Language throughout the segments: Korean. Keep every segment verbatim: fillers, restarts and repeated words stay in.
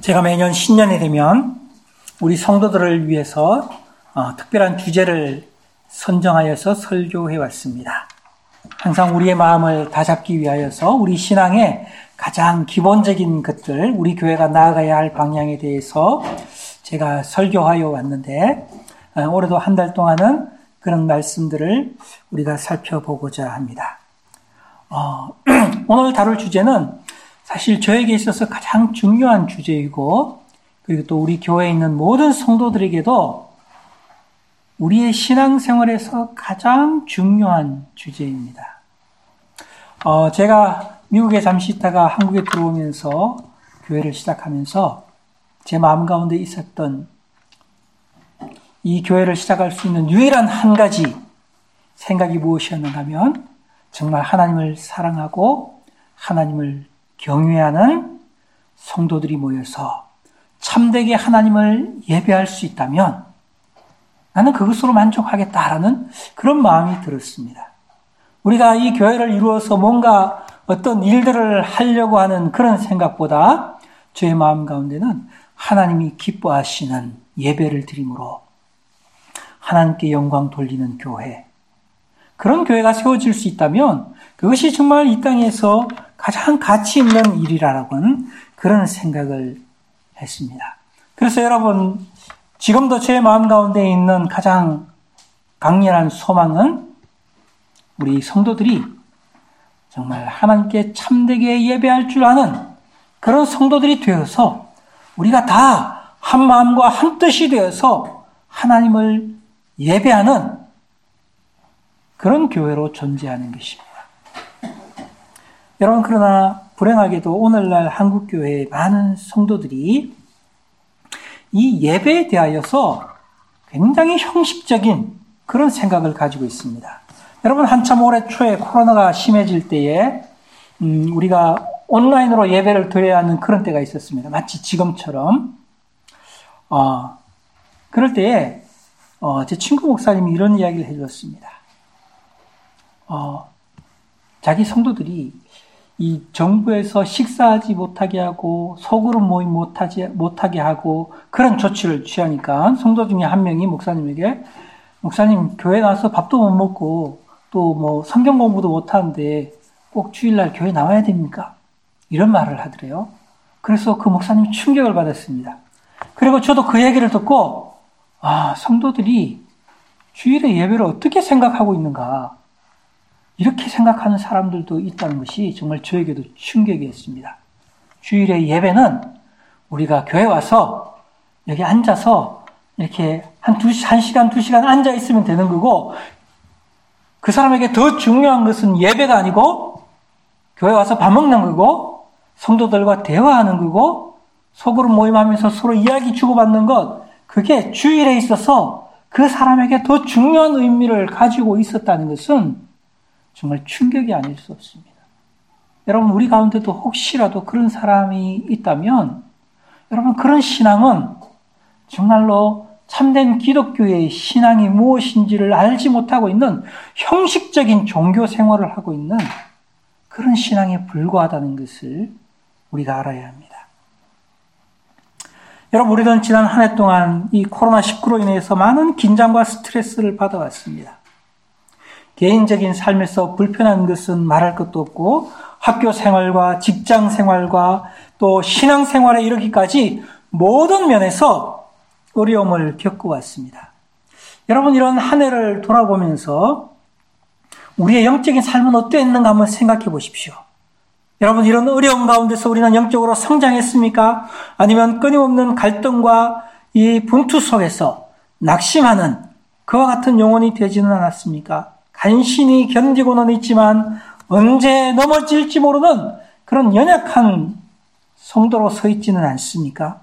제가 매년 신년이 되면 우리 성도들을 위해서 어, 특별한 주제를 선정하여서 설교해 왔습니다. 항상 우리의 마음을 다잡기 위하여서 우리 신앙의 가장 기본적인 것들, 우리 교회가 나아가야 할 방향에 대해서 제가 설교하여 왔는데 어, 올해도 한 달 동안은 그런 말씀들을 우리가 살펴보고자 합니다. 어, 오늘 다룰 주제는 사실 저에게 있어서 가장 중요한 주제이고, 그리고 또 우리 교회에 있는 모든 성도들에게도 우리의 신앙생활에서 가장 중요한 주제입니다. 어, 제가 미국에 잠시 있다가 한국에 들어오면서 교회를 시작하면서 제 마음 가운데 있었던 이 교회를 시작할 수 있는 유일한 한 가지 생각이 무엇이었는가 하면 정말 하나님을 사랑하고 하나님을 경외하는 성도들이 모여서 참되게 하나님을 예배할 수 있다면 나는 그것으로 만족하겠다라는 그런 마음이 들었습니다. 우리가 이 교회를 이루어서 뭔가 어떤 일들을 하려고 하는 그런 생각보다 저의 마음 가운데는 하나님이 기뻐하시는 예배를 드림으로 하나님께 영광 돌리는 교회, 그런 교회가 세워질 수 있다면 그것이 정말 이 땅에서 가장 가치 있는 일이라고는 그런 생각을 했습니다. 그래서 여러분, 지금도 제 마음 가운데 있는 가장 강렬한 소망은 우리 성도들이 정말 하나님께 참되게 예배할 줄 아는 그런 성도들이 되어서 우리가 다 한 마음과 한 뜻이 되어서 하나님을 예배하는 그런 교회로 존재하는 것입니다. 여러분, 그러나 불행하게도 오늘날 한국교회의 많은 성도들이 이 예배에 대하여서 굉장히 형식적인 그런 생각을 가지고 있습니다. 여러분, 한참 올해 초에 코로나가 심해질 때에 음, 우리가 온라인으로 예배를 드려야 하는 그런 때가 있었습니다. 마치 지금처럼. 어, 그럴 때에 어, 제 친구 목사님이 이런 이야기를 해주었습니다. 어, 자기 성도들이 이 정부에서 식사하지 못하게 하고 소그룹 모임 못하지, 못하게 하고 그런 조치를 취하니까 성도 중에 한 명이 목사님에게, 목사님, 교회 나와서 밥도 못 먹고 또 뭐 성경 공부도 못하는데 꼭 주일날 교회 나와야 됩니까? 이런 말을 하더래요. 그래서 그 목사님이 충격을 받았습니다. 그리고 저도 그 얘기를 듣고, 아, 성도들이 주일의 예배를 어떻게 생각하고 있는가, 이렇게 생각하는 사람들도 있다는 것이 정말 저에게도 충격이었습니다. 주일의 예배는 우리가 교회 와서 여기 앉아서 이렇게 한 두, 한 시간, 두 시간 앉아 있으면 되는 거고, 그 사람에게 더 중요한 것은 예배가 아니고 교회 와서 밥 먹는 거고 성도들과 대화하는 거고 소그룹 모임하면서 서로 이야기 주고받는 것, 그게 주일에 있어서 그 사람에게 더 중요한 의미를 가지고 있었다는 것은 정말 충격이 아닐 수 없습니다. 여러분, 우리 가운데도 혹시라도 그런 사람이 있다면 여러분, 그런 신앙은 정말로 참된 기독교의 신앙이 무엇인지를 알지 못하고 있는 형식적인 종교 생활을 하고 있는 그런 신앙에 불과하다는 것을 우리가 알아야 합니다. 여러분, 우리는 지난 한 해 동안 이 코로나 십구로 인해서 많은 긴장과 스트레스를 받아왔습니다. 개인적인 삶에서 불편한 것은 말할 것도 없고 학교 생활과 직장 생활과 또 신앙 생활에 이르기까지 모든 면에서 어려움을 겪어왔습니다. 여러분, 이런 한 해를 돌아보면서 우리의 영적인 삶은 어땠는가 한번 생각해 보십시오. 여러분, 이런 어려움 가운데서 우리는 영적으로 성장했습니까? 아니면 끊임없는 갈등과 이 분투 속에서 낙심하는 그와 같은 영혼이 되지는 않았습니까? 간신히 견디고는 있지만 언제 넘어질지 모르는 그런 연약한 성도로 서 있지는 않습니까?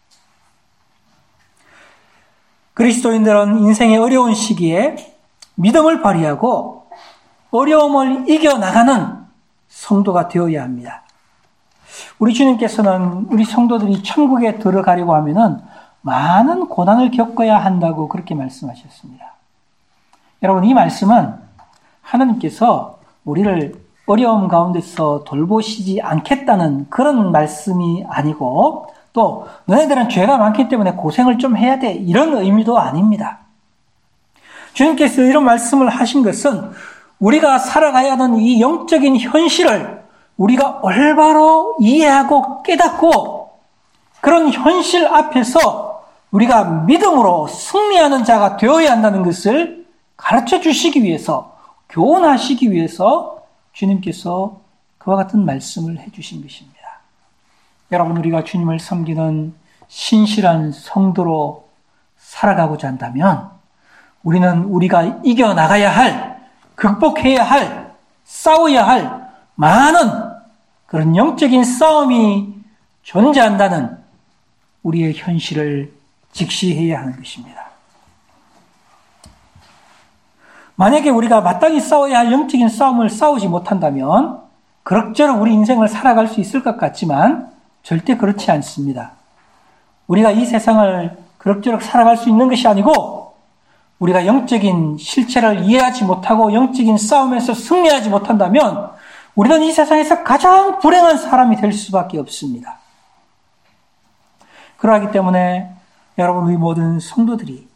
그리스도인들은 인생의 어려운 시기에 믿음을 발휘하고 어려움을 이겨나가는 성도가 되어야 합니다. 우리 주님께서는 우리 성도들이 천국에 들어가려고 하면은 많은 고난을 겪어야 한다고 그렇게 말씀하셨습니다. 여러분, 이 말씀은 하나님께서 우리를 어려움 가운데서 돌보시지 않겠다는 그런 말씀이 아니고 또 너네들은 죄가 많기 때문에 고생을 좀 해야 돼, 이런 의미도 아닙니다. 주님께서 이런 말씀을 하신 것은 우리가 살아가야 하는 이 영적인 현실을 우리가 올바로 이해하고 깨닫고 그런 현실 앞에서 우리가 믿음으로 승리하는 자가 되어야 한다는 것을 가르쳐 주시기 위해서, 교훈하시기 위해서 주님께서 그와 같은 말씀을 해주신 것입니다. 여러분, 우리가 주님을 섬기는 신실한 성도로 살아가고자 한다면 우리는 우리가 이겨나가야 할, 극복해야 할, 싸워야 할 많은 그런 영적인 싸움이 존재한다는 우리의 현실을 직시해야 하는 것입니다. 만약에 우리가 마땅히 싸워야 할 영적인 싸움을 싸우지 못한다면 그럭저럭 우리 인생을 살아갈 수 있을 것 같지만 절대 그렇지 않습니다. 우리가 이 세상을 그럭저럭 살아갈 수 있는 것이 아니고 우리가 영적인 실체를 이해하지 못하고 영적인 싸움에서 승리하지 못한다면 우리는 이 세상에서 가장 불행한 사람이 될 수밖에 없습니다. 그러하기 때문에 여러분, 우리 모든 성도들이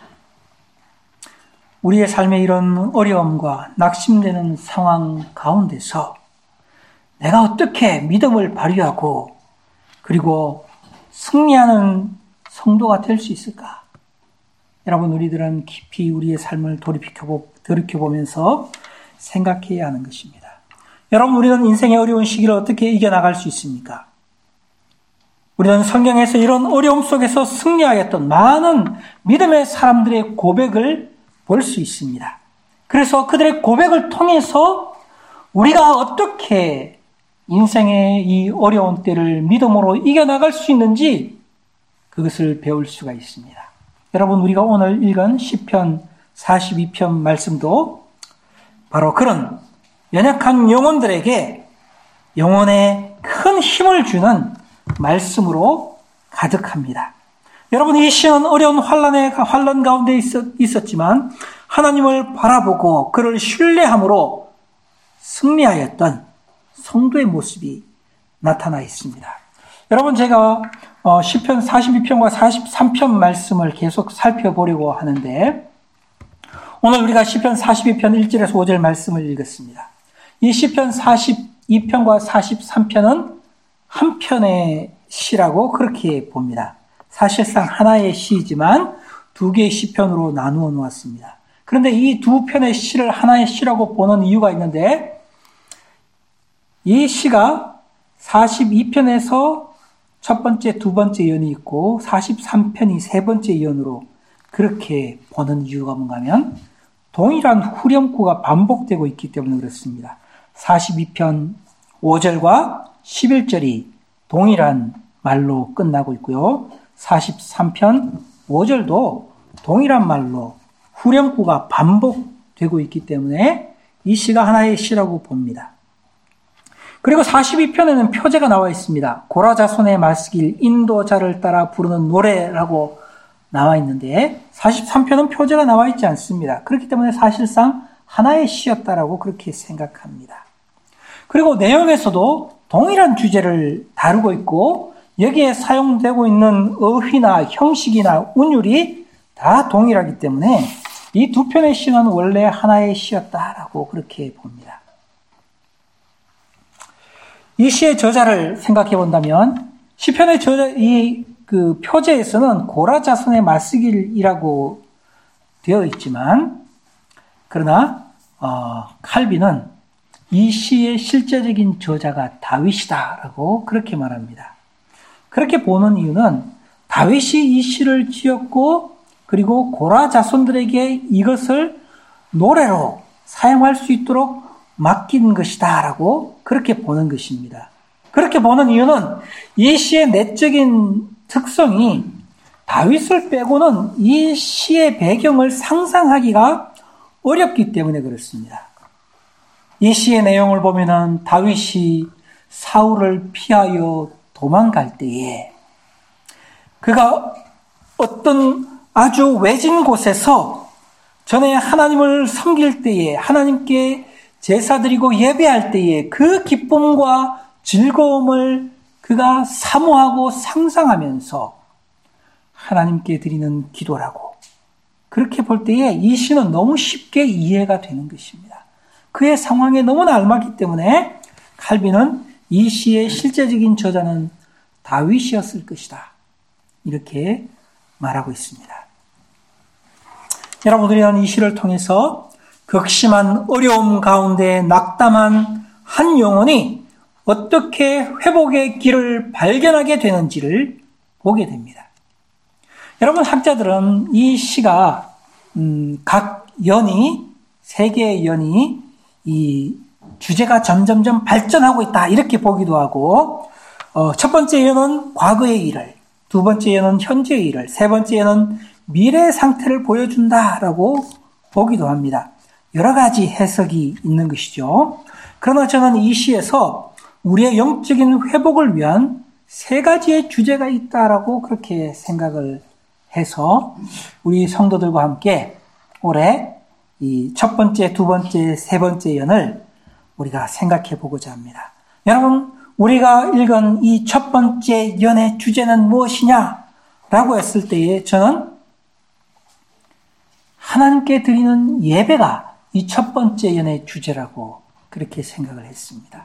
우리의 삶의 이런 어려움과 낙심되는 상황 가운데서 내가 어떻게 믿음을 발휘하고 그리고 승리하는 성도가 될 수 있을까? 여러분, 우리들은 깊이 우리의 삶을 돌이켜보면서 생각해야 하는 것입니다. 여러분, 우리는 인생의 어려운 시기를 어떻게 이겨나갈 수 있습니까? 우리는 성경에서 이런 어려움 속에서 승리하였던 많은 믿음의 사람들의 고백을 볼 수 있습니다. 그래서 그들의 고백을 통해서 우리가 어떻게 인생의 이 어려운 때를 믿음으로 이겨나갈 수 있는지 그것을 배울 수가 있습니다. 여러분, 우리가 오늘 읽은 시편 사십이 편 말씀도 바로 그런 연약한 영혼들에게 영혼에 큰 힘을 주는 말씀으로 가득합니다. 여러분, 이 시는 어려운 환란의 환란 가운데 있었, 있었지만 하나님을 바라보고 그를 신뢰함으로 승리하였던 성도의 모습이 나타나 있습니다. 여러분, 제가 시편 사십이 편과 사십삼 편 말씀을 계속 살펴보려고 하는데 오늘 우리가 시편 사십이 편 일 절에서 오 절 말씀을 읽었습니다. 이 시편 사십이 편과 사십삼 편은 한 편의 시라고 그렇게 봅니다. 사실상 하나의 시이지만 두 개의 시편으로 나누어 놓았습니다. 그런데 이 두 편의 시를 하나의 시라고 보는 이유가 있는데 이 시가 사십이 편에서 첫 번째, 두 번째 연이 있고 사십삼 편이 세 번째 연으로 그렇게 보는 이유가 뭔가 하면 동일한 후렴구가 반복되고 있기 때문에 그렇습니다. 사십이 편 오 절과 십일 절이 동일한 말로 끝나고 있고요. 사십삼 편 오 절도 동일한 말로 후렴구가 반복되고 있기 때문에 이 시가 하나의 시라고 봅니다. 그리고 사십이 편에는 표제가 나와 있습니다. 고라자손의 말쓰길 인도자를 따라 부르는 노래라고 나와 있는데 사십삼 편은 표제가 나와 있지 않습니다. 그렇기 때문에 사실상 하나의 시였다라고 그렇게 생각합니다. 그리고 내용에서도 동일한 주제를 다루고 있고 여기에 사용되고 있는 어휘나 형식이나 운율이 다 동일하기 때문에 이 두 편의 시는 원래 하나의 시였다라고 그렇게 봅니다. 이 시의 저자를 생각해 본다면 시편의 저자 이 그 표제에서는 고라 자손의 말쓰길이라고 되어 있지만 그러나 어, 칼빈은 이 시의 실제적인 저자가 다윗이다라고 그렇게 말합니다. 그렇게 보는 이유는 다윗이 이 시를 지었고 그리고 고라 자손들에게 이것을 노래로 사용할 수 있도록 맡긴 것이다라고 그렇게 보는 것입니다. 그렇게 보는 이유는 이 시의 내적인 특성이 다윗을 빼고는 이 시의 배경을 상상하기가 어렵기 때문에 그렇습니다. 이 시의 내용을 보면은 다윗이 사울을 피하여 도망갈 때에 그가 어떤 아주 외진 곳에서 전에 하나님을 섬길 때에 하나님께 제사 드리고 예배할 때에 그 기쁨과 즐거움을 그가 사모하고 상상하면서 하나님께 드리는 기도라고. 그렇게 볼 때에 이 시는 너무 쉽게 이해가 되는 것입니다. 그의 상황에 너무나 알맞기 때문에 칼빈은 이 시의 실제적인 저자는 다윗이었을 것이다. 이렇게 말하고 있습니다. 여러분, 우리는 이 시를 통해서 극심한 어려움 가운데 낙담한 한 영혼이 어떻게 회복의 길을 발견하게 되는지를 보게 됩니다. 여러분, 학자들은 이 시가 음, 각 연이, 세 개의 연이 이 주제가 점점점 발전하고 있다 이렇게 보기도 하고, 어, 첫 번째 연은 과거의 일을, 두 번째 연은 현재의 일을, 세 번째 연은 미래의 상태를 보여준다라고 보기도 합니다. 여러 가지 해석이 있는 것이죠. 그러나 저는 이 시에서 우리의 영적인 회복을 위한 세 가지의 주제가 있다라고 그렇게 생각을 해서 우리 성도들과 함께 올해 이 첫 번째, 두 번째, 세 번째 연을 우리가 생각해 보고자 합니다. 여러분, 우리가 읽은 이 첫 번째 연의 주제는 무엇이냐라고 했을 때에 저는 하나님께 드리는 예배가 이 첫 번째 연의 주제라고 그렇게 생각을 했습니다.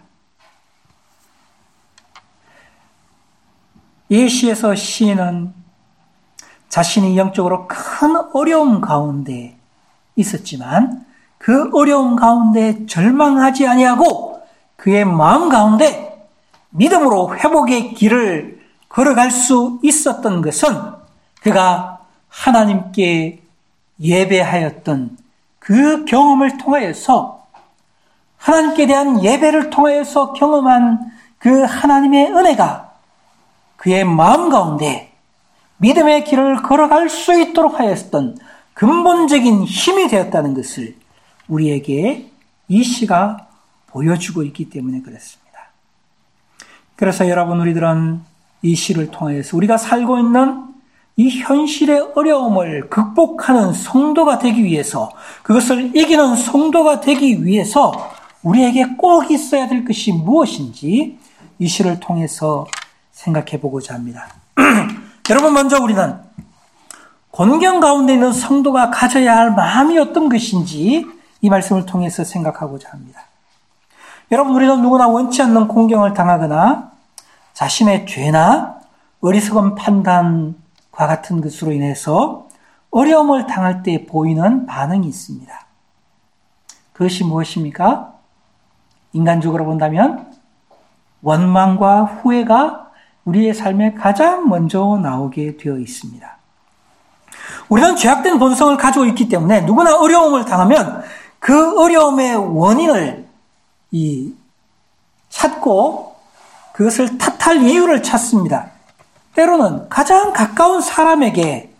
이 시에서 시인은 자신이 영적으로 큰 어려움 가운데 있었지만 그 어려움 가운데 절망하지 아니하고 그의 마음 가운데 믿음으로 회복의 길을 걸어갈 수 있었던 것은 그가 하나님께 예배하였던 그 경험을 통하여서, 하나님께 대한 예배를 통하여서 경험한 그 하나님의 은혜가 그의 마음 가운데 믿음의 길을 걸어갈 수 있도록 하였던 근본적인 힘이 되었다는 것을 우리에게 이 시가 보여주고 있기 때문에 그렇습니다. 그래서 여러분, 우리들은 이 시를 통해서 우리가 살고 있는 이 현실의 어려움을 극복하는 성도가 되기 위해서, 그것을 이기는 성도가 되기 위해서 우리에게 꼭 있어야 될 것이 무엇인지 이 시를 통해서 생각해 보고자 합니다. 여러분, 먼저 우리는 곤경 가운데 있는 성도가 가져야 할 마음이 어떤 것인지 이 말씀을 통해서 생각하고자 합니다. 여러분, 우리는 누구나 원치 않는 공경을 당하거나 자신의 죄나 어리석은 판단과 같은 것으로 인해서 어려움을 당할 때 보이는 반응이 있습니다. 그것이 무엇입니까? 인간적으로 본다면 원망과 후회가 우리의 삶에 가장 먼저 나오게 되어 있습니다. 우리는 죄악된 본성을 가지고 있기 때문에 누구나 어려움을 당하면 그 어려움의 원인을 이 찾고 그것을 탓할 이유를 찾습니다. 때로는 가장 가까운 사람에게,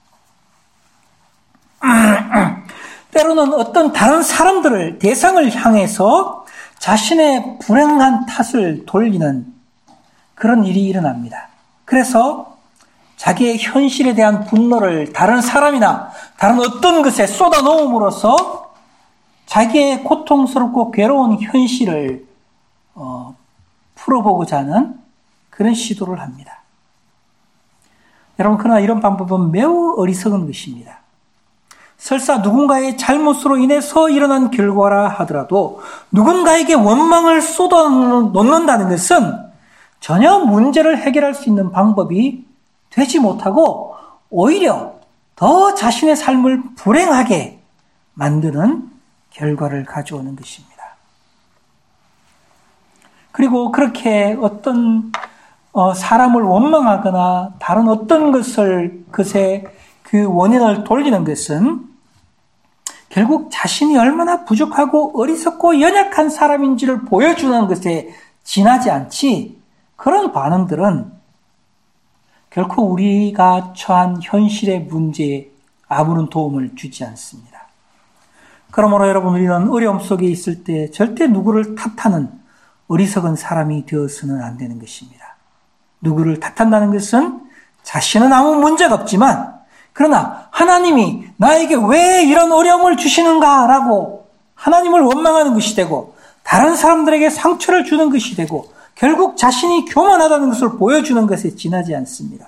때로는 어떤 다른 사람들을, 대상을 향해서 자신의 불행한 탓을 돌리는 그런 일이 일어납니다. 그래서 자기의 현실에 대한 분노를 다른 사람이나 다른 어떤 것에 쏟아놓음으로써 자기의 고통스럽고 괴로운 현실을 어, 풀어보고자 하는 그런 시도를 합니다. 여러분, 그러나 이런 방법은 매우 어리석은 것입니다. 설사 누군가의 잘못으로 인해서 일어난 결과라 하더라도 누군가에게 원망을 쏟아놓는다는 것은 전혀 문제를 해결할 수 있는 방법이 되지 못하고 오히려 더 자신의 삶을 불행하게 만드는 결과를 가져오는 것입니다. 그리고 그렇게 어떤 사람을 원망하거나 다른 어떤 것을 그것에 그 원인을 돌리는 것은 결국 자신이 얼마나 부족하고 어리석고 연약한 사람인지를 보여주는 것에 지나지 않지, 그런 반응들은 결코 우리가 처한 현실의 문제에 아무런 도움을 주지 않습니다. 그러므로 여러분, 우리는 어려움 속에 있을 때 절대 누구를 탓하는 어리석은 사람이 되어서는 안 되는 것입니다. 누구를 탓한다는 것은 자신은 아무 문제가 없지만, 그러나 하나님이 나에게 왜 이런 어려움을 주시는가라고 하나님을 원망하는 것이 되고, 다른 사람들에게 상처를 주는 것이 되고, 결국 자신이 교만하다는 것을 보여주는 것에 지나지 않습니다.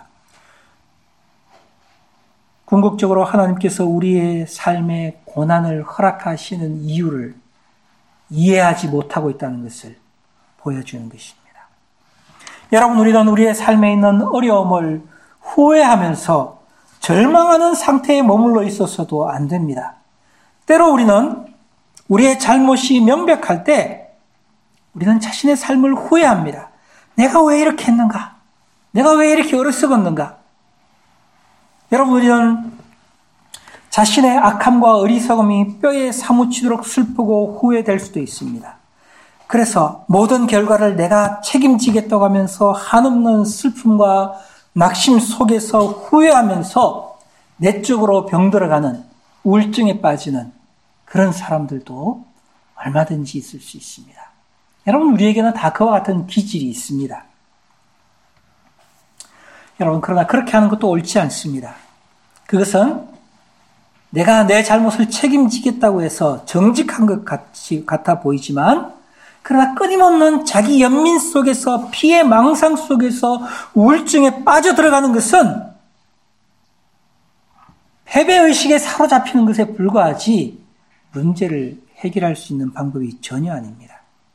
궁극적으로 하나님께서 우리의 삶에 고난을 허락하시는 이유를 이해하지 못하고 있다는 것을 보여주는 것입니다. 여러분, 우리는 우리의 삶에 있는 어려움을 후회하면서 절망하는 상태에 머물러 있어서도 안 됩니다. 때로 우리는 우리의 잘못이 명백할 때 우리는 자신의 삶을 후회합니다. 내가 왜 이렇게 했는가? 내가 왜 이렇게 어리석었는가? 여러분, 우리는 자신의 악함과 어리석음이 뼈에 사무치도록 슬프고 후회될 수도 있습니다. 그래서 모든 결과를 내가 책임지겠다고 하면서 한없는 슬픔과 낙심 속에서 후회하면서 내적으로 병들어가는 우울증에 빠지는 그런 사람들도 얼마든지 있을 수 있습니다. 여러분, 우리에게는 다 그와 같은 기질이 있습니다. 여러분, 그러나 그렇게 하는 것도 옳지 않습니다. 그것은 내가 내 잘못을 책임지겠다고 해서 정직한 것 같이, 같아 보이지만, 그러나 끊임없는 자기 연민 속에서, 피해 망상 속에서 우울증에 빠져들어가는 것은 패배의식에 사로잡히는 것에 불과하지 문제를 해결할 수 있는 방법이 전혀 아닙니다.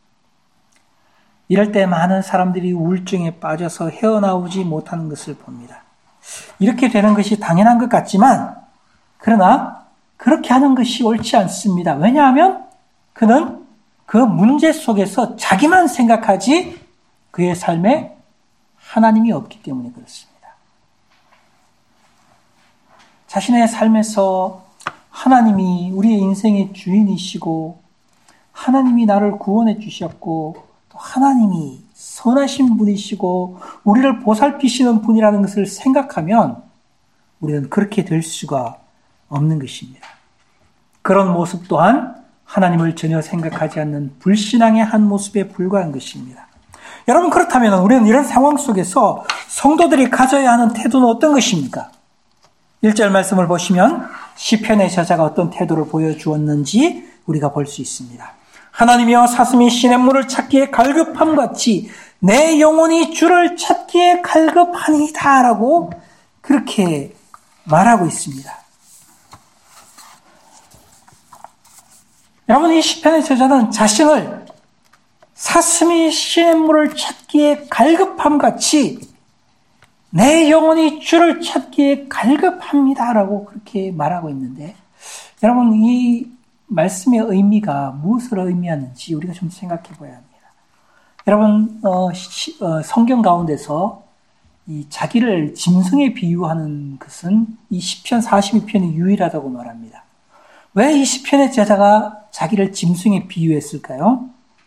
이럴 때 많은 사람들이 우울증에 빠져서 헤어나오지 못하는 것을 봅니다. 이렇게 되는 것이 당연한 것 같지만, 그러나 그렇게 하는 것이 옳지 않습니다. 왜냐하면 그는 그 문제 속에서 자기만 생각하지 그의 삶에 하나님이 없기 때문에 그렇습니다. 자신의 삶에서 하나님이 우리의 인생의 주인이시고 하나님이 나를 구원해 주셨고 또 하나님이 선하신 분이시고 우리를 보살피시는 분이라는 것을 생각하면 우리는 그렇게 될 수가 없는 것입니다. 그런 모습 또한 하나님을 전혀 생각하지 않는 불신앙의 한 모습에 불과한 것입니다. 여러분, 그렇다면 우리는 이런 상황 속에서 성도들이 가져야 하는 태도는 어떤 것입니까? 일 절 말씀을 보시면 시편의 저자가 어떤 태도를 보여주었는지 우리가 볼 수 있습니다. 하나님이여, 사슴이 시냇물을 찾기에 갈급함같이 내 영혼이 주를 찾기에 갈급하니이다 라고 그렇게 말하고 있습니다. 여러분, 이 시편의 저자는 자신을 사슴이 시냇물을 찾기에 갈급함같이 내 영혼이 주를 찾기에 갈급합니다라고 그렇게 말하고 있는데, 여러분, 이 말씀의 의미가 무엇을 의미하는지 우리가 좀 생각해 봐야 합니다. 여러분, 어, 시, 어, 성경 가운데서 이 자기를 짐승에 비유하는 것은 이 시편 사십이 편이 유일하다고 말합니다. 왜 이 시편의 저자가 자기를 짐승에 비유했을까요?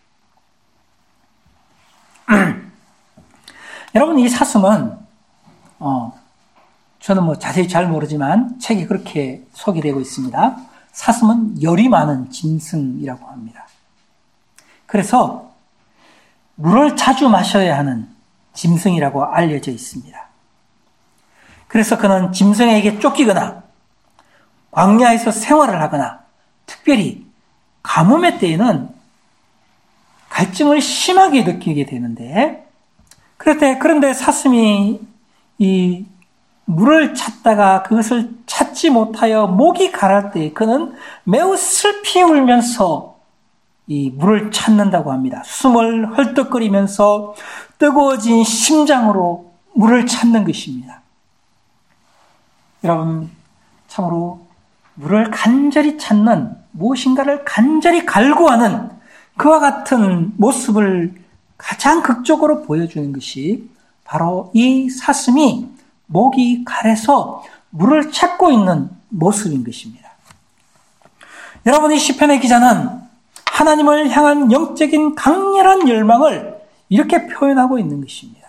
여러분, 이 사슴은 어, 저는 뭐 자세히 잘 모르지만 책에 그렇게 소개되고 있습니다. 사슴은 열이 많은 짐승이라고 합니다. 그래서 물을 자주 마셔야 하는 짐승이라고 알려져 있습니다. 그래서 그는 짐승에게 쫓기거나 광야에서 생활을 하거나 특별히 가뭄의 때에는 갈증을 심하게 느끼게 되는데, 그런데, 그런데 사슴이 이 물을 찾다가 그것을 찾지 못하여 목이 가랄 때 그는 매우 슬피 울면서 이 물을 찾는다고 합니다. 숨을 헐떡거리면서 뜨거워진 심장으로 물을 찾는 것입니다. 여러분, 참으로 물을 간절히 찾는, 무엇인가를 간절히 갈구하는 그와 같은 모습을 가장 극적으로 보여주는 것이 바로 이 사슴이 목이 가래서 물을 찾고 있는 모습인 것입니다. 여러분, 이 시편의 기자는 하나님을 향한 영적인 강렬한 열망을 이렇게 표현하고 있는 것입니다.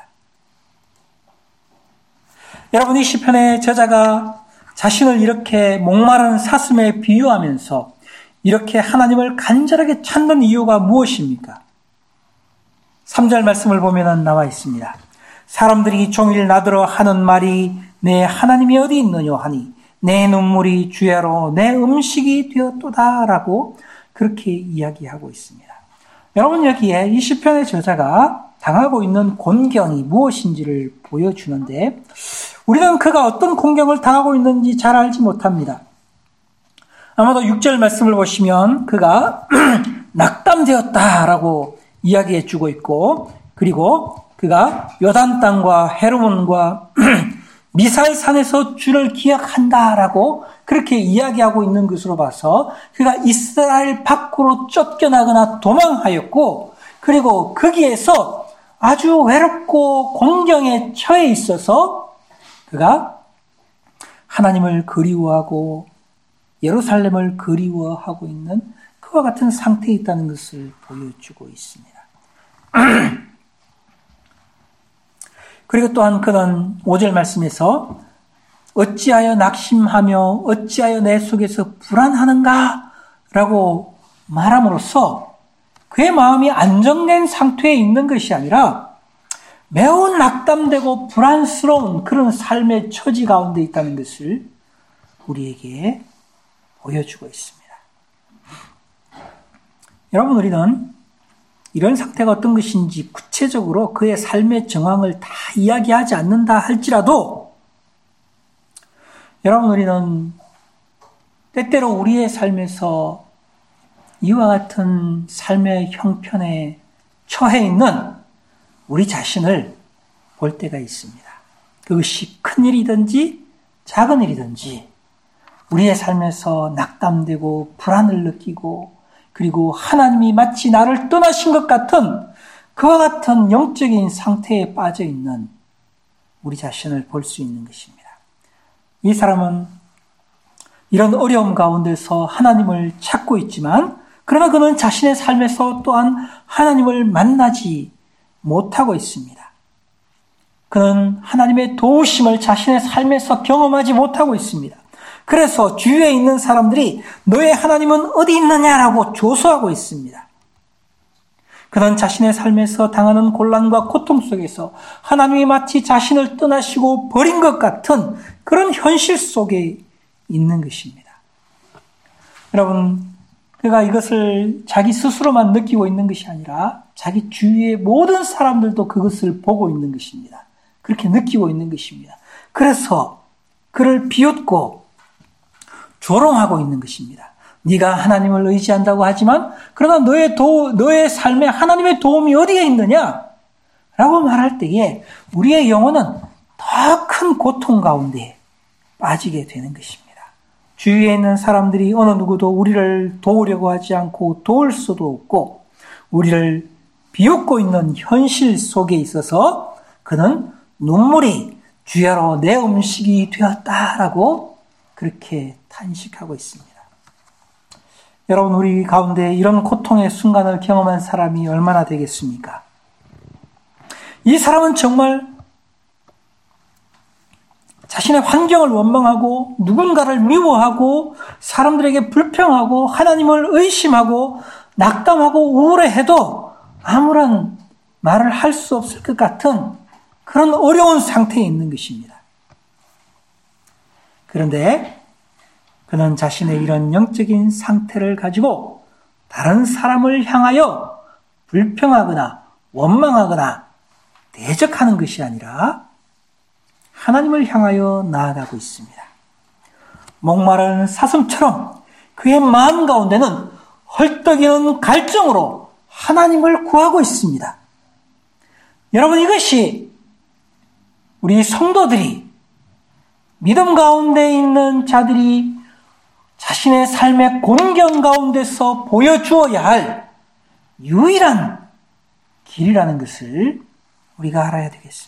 여러분, 이 시편의 저자가 자신을 이렇게 목마른 사슴에 비유하면서 이렇게 하나님을 간절하게 찾는 이유가 무엇입니까? 삼 절 말씀을 보면 나와 있습니다. 사람들이 종일 나더러 하는 말이 내 하나님이 어디 있느냐 하니 내 눈물이 주야로 내 음식이 되었도다 라고 그렇게 이야기하고 있습니다. 여러분, 여기에 이 시편의 저자가 당하고 있는 곤경이 무엇인지를 보여주는데 우리는 그가 어떤 곤경을 당하고 있는지 잘 알지 못합니다. 아마도 육 절 말씀을 보시면 그가 낙담되었다라고 이야기해 주고 있고 그리고 그가 요단 땅과 헤르몬과 미살산에서 주를 기억한다라고 그렇게 이야기하고 있는 것으로 봐서 그가 이스라엘 밖으로 쫓겨나거나 도망하였고 그리고 거기에서 아주 외롭고 곤경에 처해 있어서 그가 하나님을 그리워하고 예루살렘을 그리워하고 있는 그와 같은 상태에 있다는 것을 보여주고 있습니다. 그리고 또한 그는 오 절 말씀에서 어찌하여 낙심하며 어찌하여 내 속에서 불안하는가? 라고 말함으로써 그의 마음이 안정된 상태에 있는 것이 아니라 매우 낙담되고 불안스러운 그런 삶의 처지 가운데 있다는 것을 우리에게 보여주고 있습니다. 여러분, 우리는 이런 상태가 어떤 것인지 구체적으로 그의 삶의 정황을 다 이야기하지 않는다 할지라도 여러분, 우리는 때때로 우리의 삶에서 이와 같은 삶의 형편에 처해 있는 우리 자신을 볼 때가 있습니다. 그것이 큰 일이든지 작은 일이든지 우리의 삶에서 낙담되고 불안을 느끼고 그리고 하나님이 마치 나를 떠나신 것 같은 그와 같은 영적인 상태에 빠져 있는 우리 자신을 볼 수 있는 것입니다. 이 사람은 이런 어려움 가운데서 하나님을 찾고 있지만 그러나 그는 자신의 삶에서 또한 하나님을 만나지 못하고 있습니다. 그는 하나님의 도우심을 자신의 삶에서 경험하지 못하고 있습니다. 그래서 주위에 있는 사람들이 너의 하나님은 어디 있느냐라고 조소하고 있습니다. 그는 자신의 삶에서 당하는 곤란과 고통 속에서 하나님이 마치 자신을 떠나시고 버린 것 같은 그런 현실 속에 있는 것입니다. 여러분, 그가 이것을 자기 스스로만 느끼고 있는 것이 아니라 자기 주위의 모든 사람들도 그것을 보고 있는 것입니다. 그렇게 느끼고 있는 것입니다. 그래서 그를 비웃고 조롱하고 있는 것입니다. 네가 하나님을 의지한다고 하지만 그러나 너의 도, 너의 삶에 하나님의 도움이 어디에 있느냐? 라고 말할 때에 우리의 영혼은 더 큰 고통 가운데 빠지게 되는 것입니다. 주위에 있는 사람들이 어느 누구도 우리를 도우려고 하지 않고 도울 수도 없고 우리를 비웃고 있는 현실 속에 있어서 그는 눈물이 주야로 내 음식이 되었다라고 그렇게 탄식하고 있습니다. 여러분, 우리 가운데 이런 고통의 순간을 경험한 사람이 얼마나 되겠습니까? 이 사람은 정말 자신의 환경을 원망하고 누군가를 미워하고 사람들에게 불평하고 하나님을 의심하고 낙담하고 우울해해도 아무런 말을 할 수 없을 것 같은 그런 어려운 상태에 있는 것입니다. 그런데 그는 자신의 이런 영적인 상태를 가지고 다른 사람을 향하여 불평하거나 원망하거나 대적하는 것이 아니라 하나님을 향하여 나아가고 있습니다. 목마른 사슴처럼 그의 마음 가운데는 헐떡이는 갈증으로 하나님을 구하고 있습니다. 여러분, 이것이 우리 성도들이 믿음 가운데 있는 자들이 자신의 삶의 곤경 가운데서 보여주어야 할 유일한 길이라는 것을 우리가 알아야 되겠습니다.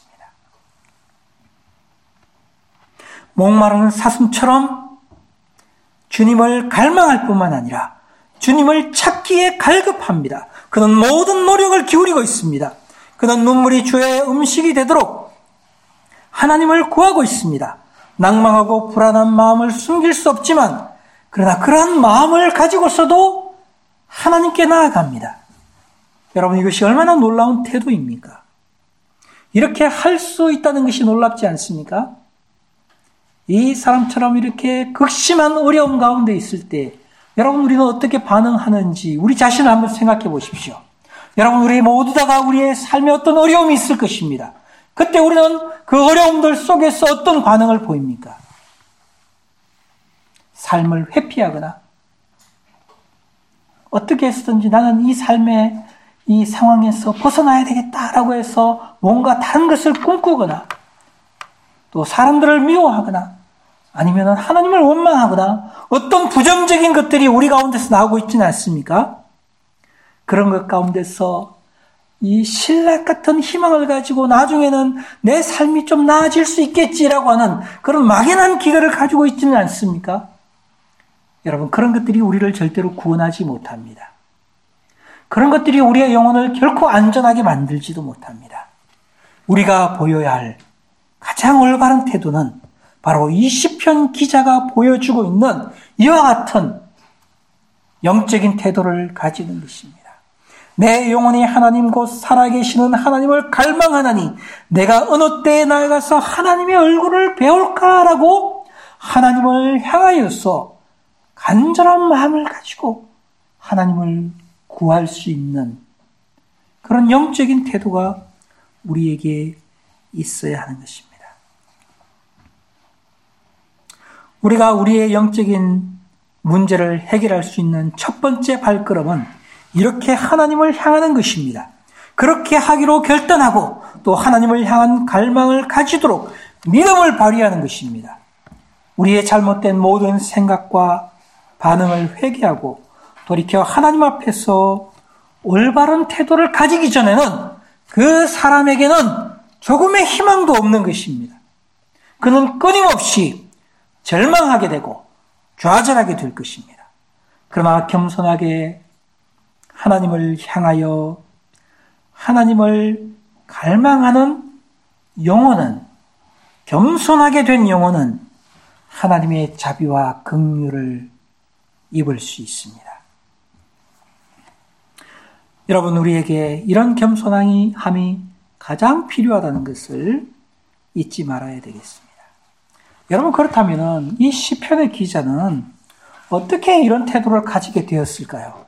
목마른 사슴처럼 주님을 갈망할 뿐만 아니라 주님을 찾기에 갈급합니다. 그는 모든 노력을 기울이고 있습니다. 그는 눈물이 주의 음식이 되도록 하나님을 구하고 있습니다. 낭망하고 불안한 마음을 숨길 수 없지만 그러나 그러한 마음을 가지고서도 하나님께 나아갑니다. 여러분, 이것이 얼마나 놀라운 태도입니까? 이렇게 할 수 있다는 것이 놀랍지 않습니까? 이 사람처럼 이렇게 극심한 어려움 가운데 있을 때 여러분, 우리는 어떻게 반응하는지 우리 자신을 한번 생각해 보십시오. 여러분, 우리 모두 다가 우리의 삶에 어떤 어려움이 있을 것입니다. 그때 우리는 그 어려움들 속에서 어떤 반응을 보입니까? 삶을 회피하거나 어떻게 해서든지 나는 이 삶의 이 상황에서 벗어나야 되겠다라고 해서 뭔가 다른 것을 꿈꾸거나 또 사람들을 미워하거나 아니면 하나님을 원망하거나 어떤 부정적인 것들이 우리 가운데서 나오고 있지는 않습니까? 그런 것 가운데서 이 신락 같은 희망을 가지고 나중에는 내 삶이 좀 나아질 수 있겠지라고 하는 그런 막연한 기대를 가지고 있지는 않습니까? 여러분, 그런 것들이 우리를 절대로 구원하지 못합니다. 그런 것들이 우리의 영혼을 결코 안전하게 만들지도 못합니다. 우리가 보여야 할 가장 올바른 태도는 바로 이 시편 기자가 보여주고 있는 이와 같은 영적인 태도를 가지는 것입니다. 내 영혼이 하나님 곧 살아계시는 하나님을 갈망하나니 내가 어느 때에 나아가서 하나님의 얼굴을 배울까라고 하나님을 향하여서 간절한 마음을 가지고 하나님을 구할 수 있는 그런 영적인 태도가 우리에게 있어야 하는 것입니다. 우리가 우리의 영적인 문제를 해결할 수 있는 첫 번째 발걸음은 이렇게 하나님을 향하는 것입니다. 그렇게 하기로 결단하고 또 하나님을 향한 갈망을 가지도록 믿음을 발휘하는 것입니다. 우리의 잘못된 모든 생각과 반응을 회개하고 돌이켜 하나님 앞에서 올바른 태도를 가지기 전에는 그 사람에게는 조금의 희망도 없는 것입니다. 그는 끊임없이 절망하게 되고 좌절하게 될 것입니다. 그러나 겸손하게 하나님을 향하여 하나님을 갈망하는 영혼은, 겸손하게 된 영혼은 하나님의 자비와 긍휼을 입을 수 있습니다. 여러분, 우리에게 이런 겸손함이 가장 필요하다는 것을 잊지 말아야 되겠습니다. 여러분, 그렇다면 이 시편의 기자는 어떻게 이런 태도를 가지게 되었을까요?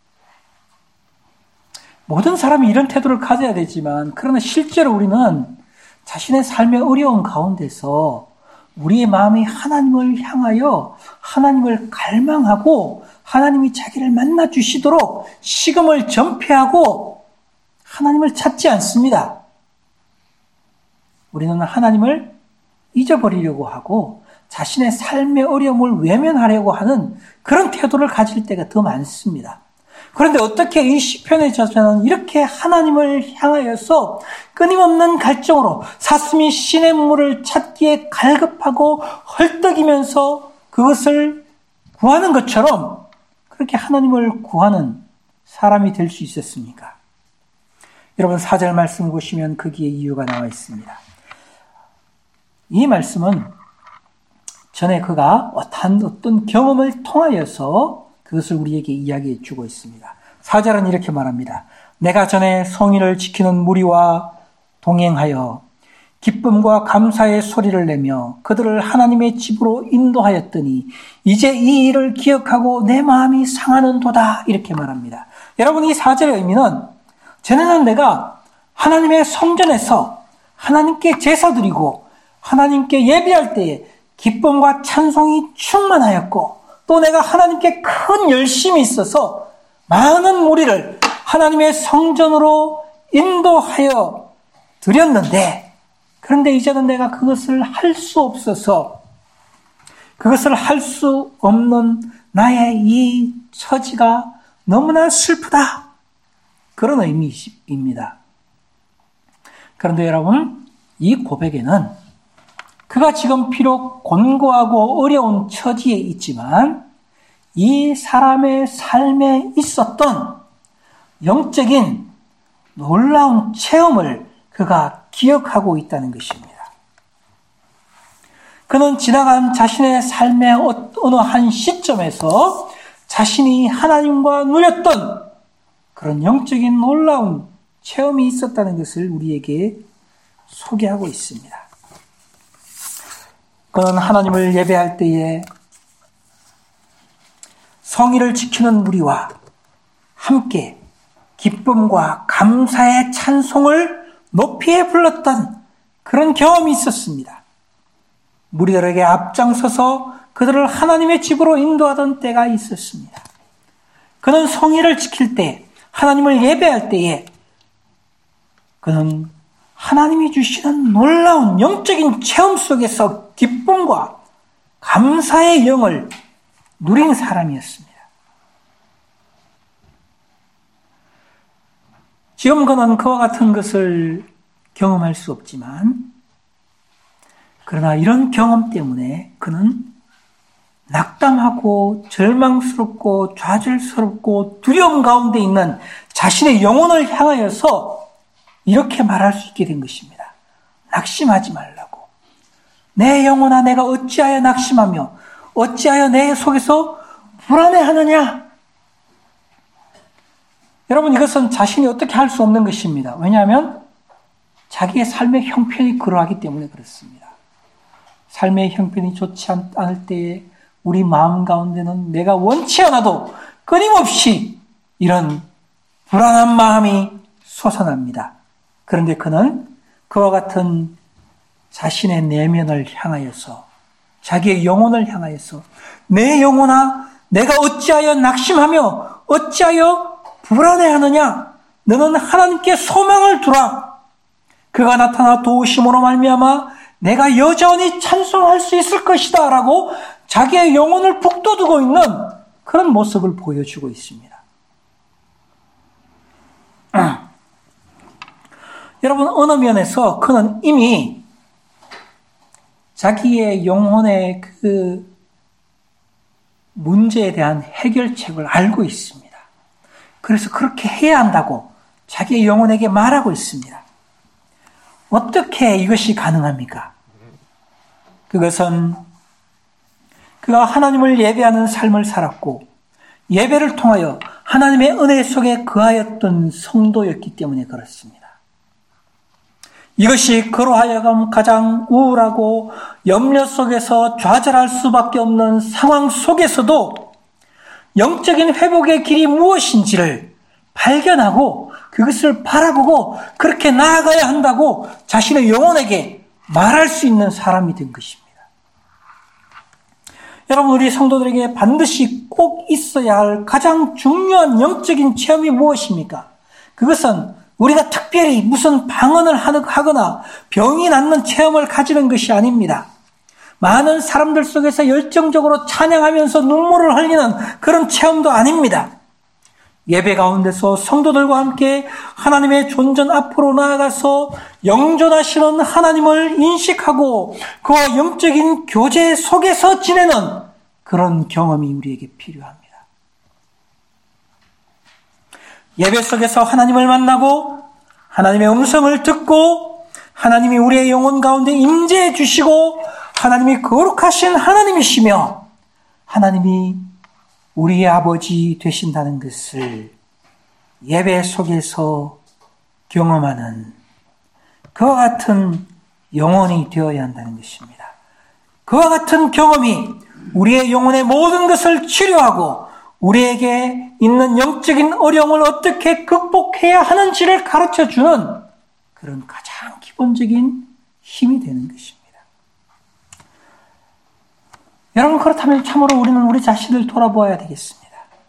모든 사람이 이런 태도를 가져야 되지만 그러나 실제로 우리는 자신의 삶의 어려운 가운데서 우리의 마음이 하나님을 향하여 하나님을 갈망하고 하나님이 자기를 만나 주시도록 식음을 전폐하고 하나님을 찾지 않습니다. 우리는 하나님을 잊어버리려고 하고 자신의 삶의 어려움을 외면하려고 하는 그런 태도를 가질 때가 더 많습니다. 그런데 어떻게 이 시편의 저자는 이렇게 하나님을 향하여서 끊임없는 갈증으로 사슴이 신의 물을 찾기에 갈급하고 헐떡이면서 그것을 구하는 것처럼 그렇게 하나님을 구하는 사람이 될 수 있었습니까? 여러분, 사 절 말씀 보시면 거기에 이유가 나와 있습니다. 이 말씀은 전에 그가 어떤 경험을 통하여서 그것을 우리에게 이야기해 주고 있습니다. 사 절은 이렇게 말합니다. 내가 전에 성의를 지키는 무리와 동행하여 기쁨과 감사의 소리를 내며 그들을 하나님의 집으로 인도하였더니 이제 이 일을 기억하고 내 마음이 상하는도다, 이렇게 말합니다. 여러분, 이 사 절의 의미는 전에는 내가 하나님의 성전에서 하나님께 제사 드리고 하나님께 예배할 때에 기쁨과 찬송이 충만하였고 또 내가 하나님께 큰 열심이 있어서 많은 무리를 하나님의 성전으로 인도하여 드렸는데, 그런데 이제는 내가 그것을 할 수 없어서 그것을 할 수 없는 나의 이 처지가 너무나 슬프다, 그런 의미입니다. 그런데 여러분, 이 고백에는 그가 지금 비록 곤고하고 어려운 처지에 있지만 이 사람의 삶에 있었던 영적인 놀라운 체험을 그가 기억하고 있다는 것입니다. 그는 지나간 자신의 삶의 어느 한 시점에서 자신이 하나님과 누렸던 그런 영적인 놀라운 체험이 있었다는 것을 우리에게 소개하고 있습니다. 그는 하나님을 예배할 때에 성의를 지키는 무리와 함께 기쁨과 감사의 찬송을 높이 불렀던 그런 경험이 있었습니다. 무리들에게 앞장서서 그들을 하나님의 집으로 인도하던 때가 있었습니다. 그는 성의를 지킬 때, 하나님을 예배할 때에 그는 하나님이 주시는 놀라운 영적인 체험 속에서 기쁨과 감사의 영을 누린 사람이었습니다. 지금 그는 그와 같은 것을 경험할 수 없지만, 그러나 이런 경험 때문에 그는 낙담하고 절망스럽고 좌절스럽고 두려움 가운데 있는 자신의 영혼을 향하여서 이렇게 말할 수 있게 된 것입니다. 낙심하지 말라고. 내 영혼아, 내가 어찌하여 낙심하며 어찌하여 내 속에서 불안해하느냐? 여러분, 이것은 자신이 어떻게 할 수 없는 것입니다. 왜냐하면 자기의 삶의 형편이 그러하기 때문에 그렇습니다. 삶의 형편이 좋지 않을 때에 우리 마음 가운데는 내가 원치 않아도 끊임없이 이런 불안한 마음이 솟아납니다. 그런데 그는 그와 같은 자신의 내면을 향하여서, 자기의 영혼을 향하여서 내 영혼아, 내가 어찌하여 낙심하며 어찌하여 불안해하느냐? 너는 하나님께 소망을 두라. 그가 나타나 도우심으로 말미암아 내가 여전히 찬송할 수 있을 것이다 라고 자기의 영혼을 북돋우고 있는 그런 모습을 보여주고 있습니다. 여러분, 어느 면에서 그는 이미 자기의 영혼의 그 문제에 대한 해결책을 알고 있습니다. 그래서 그렇게 해야 한다고 자기의 영혼에게 말하고 있습니다. 어떻게 이것이 가능합니까? 그것은 그가 하나님을 예배하는 삶을 살았고 예배를 통하여 하나님의 은혜 속에 거하였던 성도였기 때문에 그렇습니다. 이것이 그로 하여금 가장 우울하고 염려 속에서 좌절할 수밖에 없는 상황 속에서도 영적인 회복의 길이 무엇인지를 발견하고 그것을 바라보고 그렇게 나아가야 한다고 자신의 영혼에게 말할 수 있는 사람이 된 것입니다. 여러분, 우리 성도들에게 반드시 꼭 있어야 할 가장 중요한 영적인 체험이 무엇입니까? 그것은 우리가 특별히 무슨 방언을 하거나 병이 낫는 체험을 가지는 것이 아닙니다. 많은 사람들 속에서 열정적으로 찬양하면서 눈물을 흘리는 그런 체험도 아닙니다. 예배 가운데서 성도들과 함께 하나님의 존전 앞으로 나아가서 영존하시는 하나님을 인식하고 그와 영적인 교제 속에서 지내는 그런 경험이 우리에게 필요합니다. 예배 속에서 하나님을 만나고 하나님의 음성을 듣고 하나님이 우리의 영혼 가운데 임재해 주시고 하나님이 거룩하신 하나님이시며 하나님이 우리의 아버지 되신다는 것을 예배 속에서 경험하는 그와 같은 영혼이 되어야 한다는 것입니다. 그와 같은 경험이 우리의 영혼의 모든 것을 치료하고 우리에게 있는 영적인 어려움을 어떻게 극복해야 하는지를 가르쳐주는 그런 가장 기본적인 힘이 되는 것입니다. 여러분, 그렇다면 참으로 우리는 우리 자신을 돌아보아야 되겠습니다.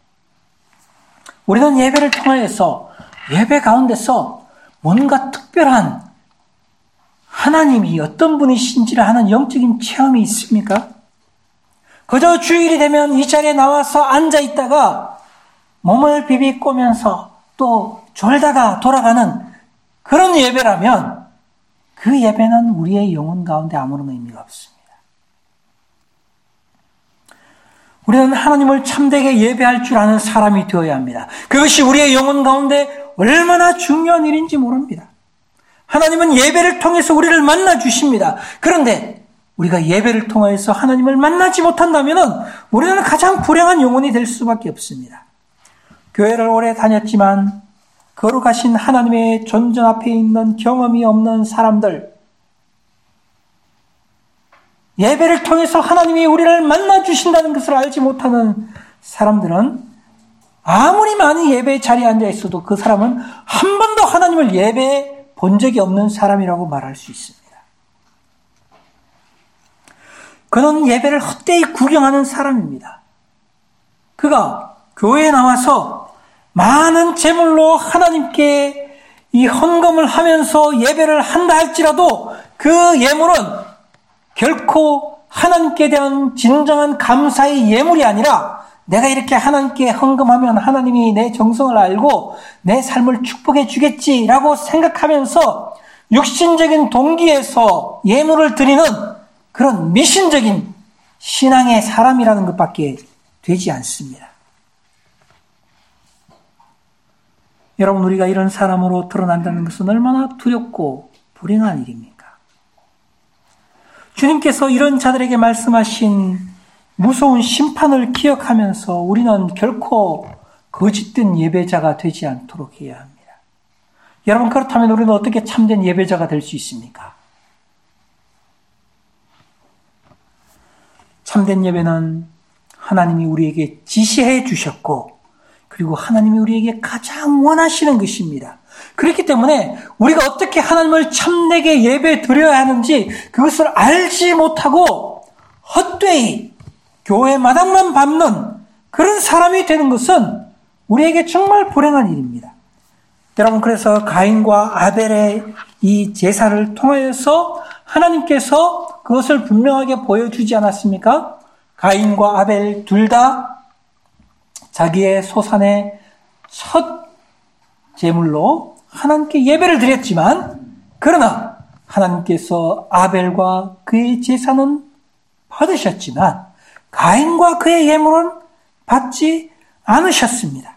우리는 예배를 통하여서 예배 가운데서 뭔가 특별한 하나님이 어떤 분이신지를 하는 영적인 체험이 있습니까? 그저 주일이 되면 이 자리에 나와서 앉아 있다가 몸을 비비꼬면서 또 졸다가 돌아가는 그런 예배라면 그 예배는 우리의 영혼 가운데 아무런 의미가 없습니다. 우리는 하나님을 참되게 예배할 줄 아는 사람이 되어야 합니다. 그것이 우리의 영혼 가운데 얼마나 중요한 일인지 모릅니다. 하나님은 예배를 통해서 우리를 만나 주십니다. 그런데 우리가 예배를 통해서 하나님을 만나지 못한다면 우리는 가장 불행한 영혼이 될 수밖에 없습니다. 교회를 오래 다녔지만 거룩하신 하나님의 존전 앞에 있는 경험이 없는 사람들, 예배를 통해서 하나님이 우리를 만나 주신다는 것을 알지 못하는 사람들은 아무리 많이 예배 자리에 앉아 있어도 그 사람은 한 번도 하나님을 예배해 본 적이 없는 사람이라고 말할 수 있습니다. 그는 예배를 헛되이 구경하는 사람입니다. 그가 교회에 나와서 많은 제물로 하나님께 이 헌금을 하면서 예배를 한다 할지라도 그 예물은 결코 하나님께 대한 진정한 감사의 예물이 아니라 내가 이렇게 하나님께 헌금하면 하나님이 내 정성을 알고 내 삶을 축복해 주겠지라고 생각하면서 육신적인 동기에서 예물을 드리는 그런 미신적인 신앙의 사람이라는 것밖에 되지 않습니다. 여러분, 우리가 이런 사람으로 드러난다는 것은 얼마나 두렵고 불행한 일입니까? 주님께서 이런 자들에게 말씀하신 무서운 심판을 기억하면서 우리는 결코 거짓된 예배자가 되지 않도록 해야 합니다. 여러분, 그렇다면 우리는 어떻게 참된 예배자가 될 수 있습니까? 참된 예배는 하나님이 우리에게 지시해 주셨고 그리고 하나님이 우리에게 가장 원하시는 것입니다. 그렇기 때문에 우리가 어떻게 하나님을 참되게 예배 드려야 하는지 그것을 알지 못하고 헛되이 교회 마당만 밟는 그런 사람이 되는 것은 우리에게 정말 불행한 일입니다. 여러분, 그래서 가인과 아벨의 이 제사를 통하여서 하나님께서 그것을 분명하게 보여주지 않았습니까? 가인과 아벨 둘 다 자기의 소산의 첫 제물로 하나님께 예배를 드렸지만 그러나 하나님께서 아벨과 그의 제사는 받으셨지만 가인과 그의 예물은 받지 않으셨습니다.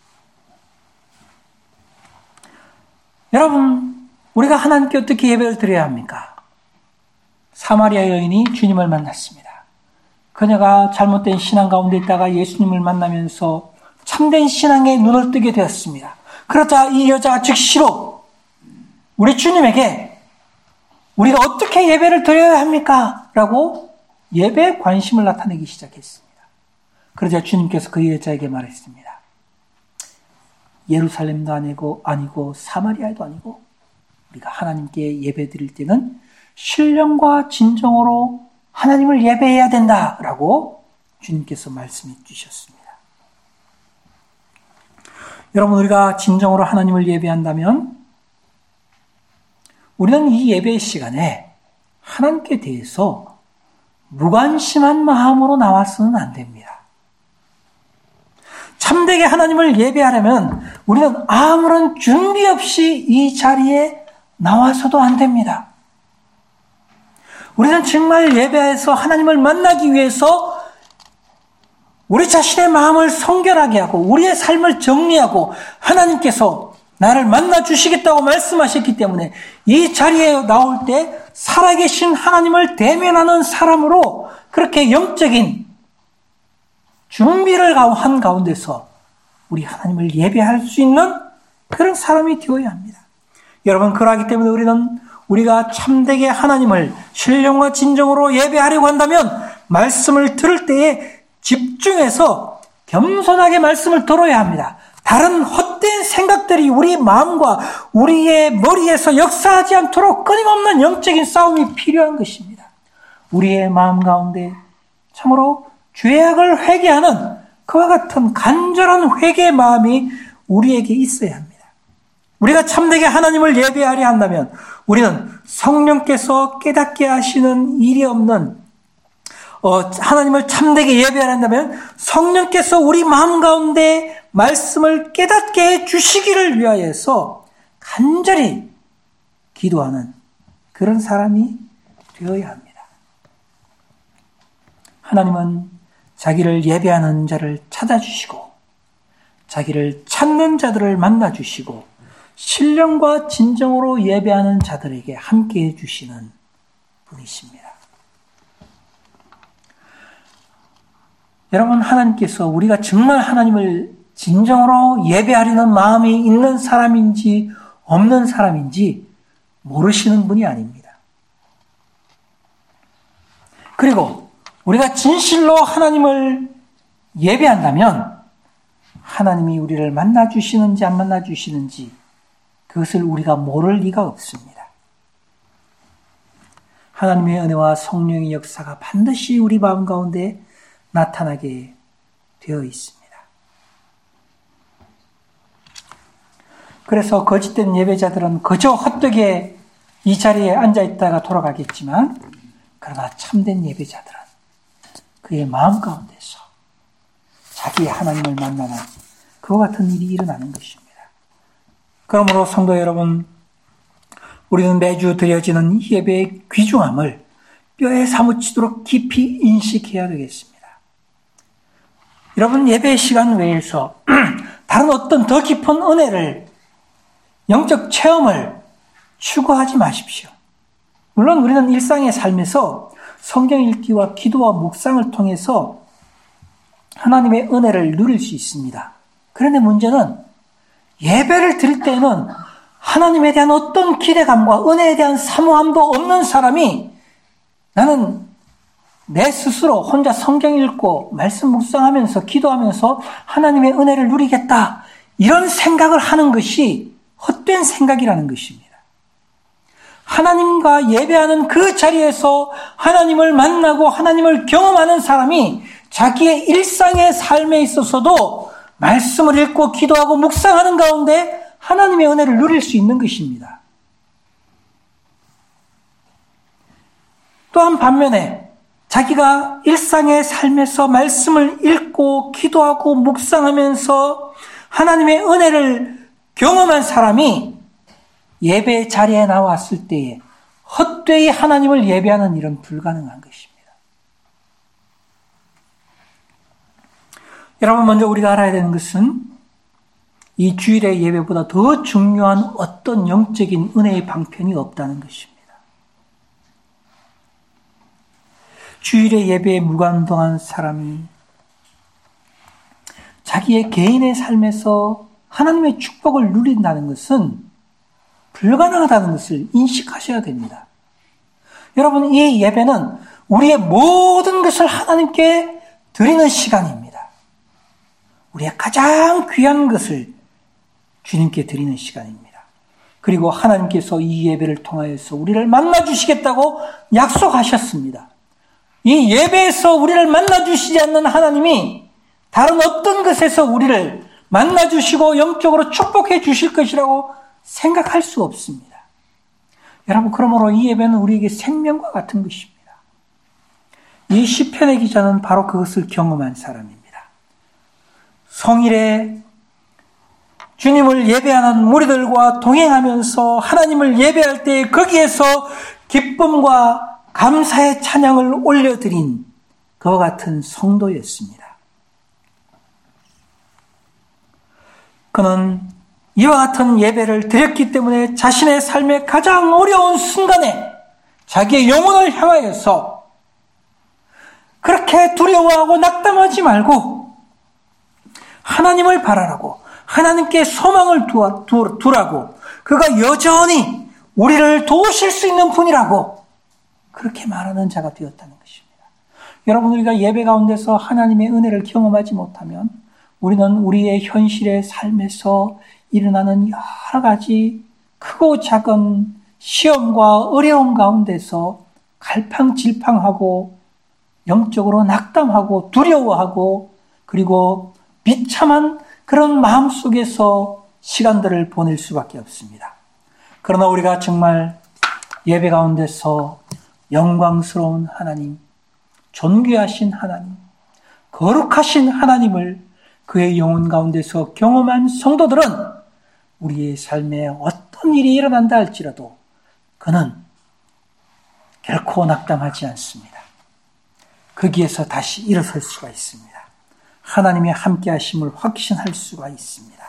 여러분, 우리가 하나님께 어떻게 예배를 드려야 합니까? 사마리아 여인이 주님을 만났습니다. 그녀가 잘못된 신앙 가운데 있다가 예수님을 만나면서 참된 신앙에 눈을 뜨게 되었습니다. 그러자 이 여자가 즉시로 우리 주님에게 우리가 어떻게 예배를 드려야 합니까? 라고 예배에 관심을 나타내기 시작했습니다. 그러자 주님께서 그 여자에게 말했습니다. 예루살렘도 아니고 아니고 사마리아도 아니고 우리가 하나님께 예배 드릴 때는 신령과 진정으로 하나님을 예배해야 된다라고 주님께서 말씀해 주셨습니다. 여러분, 우리가 진정으로 하나님을 예배한다면 우리는 이 예배 시간에 하나님께 대해서 무관심한 마음으로 나와서는 안 됩니다. 참되게 하나님을 예배하려면 우리는 아무런 준비 없이 이 자리에 나와서도 안 됩니다. 우리는 정말 예배에서 하나님을 만나기 위해서 우리 자신의 마음을 성결하게 하고 우리의 삶을 정리하고 하나님께서 나를 만나 주시겠다고 말씀하셨기 때문에 이 자리에 나올 때 살아계신 하나님을 대면하는 사람으로 그렇게 영적인 준비를 한 가운데서 우리 하나님을 예배할 수 있는 그런 사람이 되어야 합니다. 여러분, 그러하기 때문에 우리는 우리가 참되게 하나님을 신령과 진정으로 예배하려고 한다면 말씀을 들을 때에 집중해서 겸손하게 말씀을 들어야 합니다. 다른 헛된 생각들이 우리 마음과 우리의 머리에서 역사하지 않도록 끊임없는 영적인 싸움이 필요한 것입니다. 우리의 마음 가운데 참으로 죄악을 회개하는 그와 같은 간절한 회개의 마음이 우리에게 있어야 합니다. 우리가 참되게 하나님을 예배하려 한다면 우리는 성령께서 깨닫게 하시는 일이 없는 어, 하나님을 참되게 예배하려 한다면 성령께서 우리 마음 가운데 말씀을 깨닫게 해 주시기를 위하여서 간절히 기도하는 그런 사람이 되어야 합니다. 하나님은 자기를 예배하는 자를 찾아주시고 자기를 찾는 자들을 만나주시고 신령과 진정으로 예배하는 자들에게 함께해 주시는 분이십니다. 여러분, 하나님께서 우리가 정말 하나님을 진정으로 예배하려는 마음이 있는 사람인지 없는 사람인지 모르시는 분이 아닙니다. 그리고 우리가 진실로 하나님을 예배한다면 하나님이 우리를 만나주시는지 안 만나주시는지 그것을 우리가 모를 리가 없습니다. 하나님의 은혜와 성령의 역사가 반드시 우리 마음 가운데 나타나게 되어 있습니다. 그래서 거짓된 예배자들은 그저 헛되게 이 자리에 앉아있다가 돌아가겠지만, 그러나 참된 예배자들은 그의 마음 가운데서 자기의 하나님을 만나는 그와 같은 일이 일어나는 것입니다. 그러므로 성도 여러분, 우리는 매주 드려지는 예배의 귀중함을 뼈에 사무치도록 깊이 인식해야 되겠습니다. 여러분, 예배 시간 외에서 다른 어떤 더 깊은 은혜를, 영적 체험을 추구하지 마십시오. 물론 우리는 일상의 삶에서 성경 읽기와 기도와 묵상을 통해서 하나님의 은혜를 누릴 수 있습니다. 그런데 문제는 예배를 드릴 때는 하나님에 대한 어떤 기대감과 은혜에 대한 사모함도 없는 사람이 나는 내 스스로 혼자 성경 읽고 말씀 묵상하면서 기도하면서 하나님의 은혜를 누리겠다, 이런 생각을 하는 것이 헛된 생각이라는 것입니다. 하나님과 예배하는 그 자리에서 하나님을 만나고 하나님을 경험하는 사람이 자기의 일상의 삶에 있어서도 말씀을 읽고 기도하고 묵상하는 가운데 하나님의 은혜를 누릴 수 있는 것입니다. 또한 반면에 자기가 일상의 삶에서 말씀을 읽고 기도하고 묵상하면서 하나님의 은혜를 경험한 사람이 예배 자리에 나왔을 때에 헛되이 하나님을 예배하는 일은 불가능한 것입니다. 여러분, 먼저 우리가 알아야 되는 것은 이 주일의 예배보다 더 중요한 어떤 영적인 은혜의 방편이 없다는 것입니다. 주일의 예배에 무관동한 사람이 자기의 개인의 삶에서 하나님의 축복을 누린다는 것은 불가능하다는 것을 인식하셔야 됩니다. 여러분, 이 예배는 우리의 모든 것을 하나님께 드리는 시간입니다. 우리의 가장 귀한 것을 주님께 드리는 시간입니다. 그리고 하나님께서 이 예배를 통하여서 우리를 만나주시겠다고 약속하셨습니다. 이 예배에서 우리를 만나주시지 않는 하나님이 다른 어떤 것에서 우리를 만나주시고 영적으로 축복해 주실 것이라고 생각할 수 없습니다. 여러분, 그러므로 이 예배는 우리에게 생명과 같은 것입니다. 이 시편의 기자는 바로 그것을 경험한 사람입니다. 성일에 주님을 예배하는 무리들과 동행하면서 하나님을 예배할 때 거기에서 기쁨과 감사의 찬양을 올려드린 그와 같은 성도였습니다. 그는 이와 같은 예배를 드렸기 때문에 자신의 삶의 가장 어려운 순간에 자기의 영혼을 향하여서 그렇게 두려워하고 낙담하지 말고 하나님을 바라라고, 하나님께 소망을 두라고, 그가 여전히 우리를 도우실 수 있는 분이라고 그렇게 말하는 자가 되었다는 것입니다. 여러분, 우리가 예배 가운데서 하나님의 은혜를 경험하지 못하면 우리는 우리의 현실의 삶에서 일어나는 여러 가지 크고 작은 시험과 어려움 가운데서 갈팡질팡하고 영적으로 낙담하고 두려워하고 그리고 비참한 그런 마음 속에서 시간들을 보낼 수밖에 없습니다. 그러나 우리가 정말 예배 가운데서 영광스러운 하나님, 존귀하신 하나님, 거룩하신 하나님을 그의 영혼 가운데서 경험한 성도들은 우리의 삶에 어떤 일이 일어난다 할지라도 그는 결코 낙담하지 않습니다. 거기에서 다시 일어설 수가 있습니다. 하나님의 함께 하심을 확신할 수가 있습니다.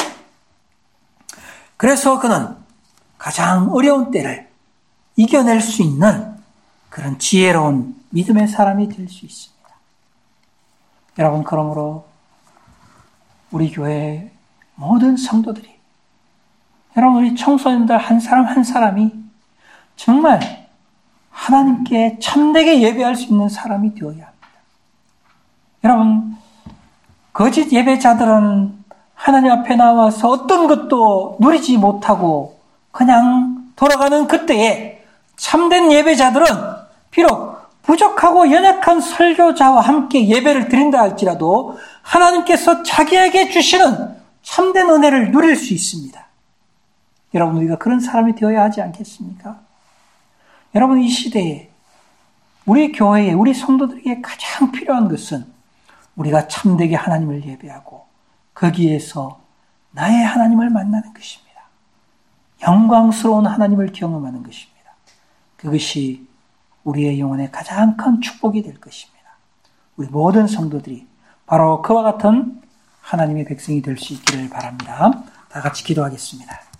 그래서 그는 가장 어려운 때를 이겨낼 수 있는 그런 지혜로운 믿음의 사람이 될 수 있습니다. 여러분, 그러므로 우리 교회 모든 성도들이, 여러분, 우리 청소년들 한 사람 한 사람이 정말 하나님께 참되게 예배할 수 있는 사람이 되어야 합니다. 여러분, 거짓 예배자들은 하나님 앞에 나와서 어떤 것도 누리지 못하고 그냥 돌아가는 그때에 참된 예배자들은 비록 부족하고 연약한 설교자와 함께 예배를 드린다 할지라도 하나님께서 자기에게 주시는 참된 은혜를 누릴 수 있습니다. 여러분, 우리가 그런 사람이 되어야 하지 않겠습니까? 여러분, 이 시대에 우리 교회에, 우리 성도들에게 가장 필요한 것은 우리가 참되게 하나님을 예배하고 거기에서 나의 하나님을 만나는 것입니다. 영광스러운 하나님을 경험하는 것입니다. 그것이 우리의 영혼의 가장 큰 축복이 될 것입니다. 우리 모든 성도들이 바로 그와 같은 하나님의 백성이 될 수 있기를 바랍니다. 다 같이 기도하겠습니다.